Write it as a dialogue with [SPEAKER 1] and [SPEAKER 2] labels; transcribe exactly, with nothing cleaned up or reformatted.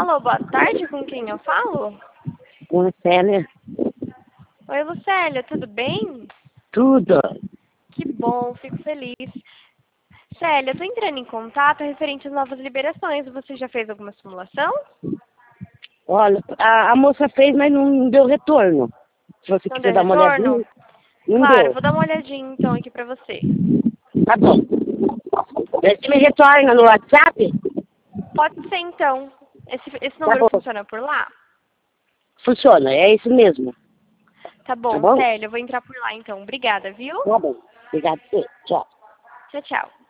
[SPEAKER 1] Alô, boa tarde, com quem eu falo?
[SPEAKER 2] Com a Célia.
[SPEAKER 1] Oi, Lucélia, tudo bem?
[SPEAKER 2] Tudo.
[SPEAKER 1] Que bom, fico feliz. Célia, eu tô entrando em contato referente às novas liberações. Você já fez alguma simulação?
[SPEAKER 2] Olha, a, a moça fez, mas não deu retorno. Se você
[SPEAKER 1] Não
[SPEAKER 2] quiser
[SPEAKER 1] deu
[SPEAKER 2] dar uma
[SPEAKER 1] retorno?
[SPEAKER 2] olhadinha, não
[SPEAKER 1] Claro,
[SPEAKER 2] deu.
[SPEAKER 1] vou dar uma olhadinha então aqui pra você.
[SPEAKER 2] Tá bom. Você me retorna no WhatsApp?
[SPEAKER 1] Pode ser então. Esse, esse
[SPEAKER 2] Tá
[SPEAKER 1] número
[SPEAKER 2] bom.
[SPEAKER 1] funciona por lá?
[SPEAKER 2] Funciona, é isso mesmo.
[SPEAKER 1] Tá
[SPEAKER 2] Tá
[SPEAKER 1] bom,
[SPEAKER 2] bom?
[SPEAKER 1] Célia, eu vou entrar por lá então. Obrigada, viu?
[SPEAKER 2] Tá bom. Obrigado. Tchau.
[SPEAKER 1] Tchau, tchau.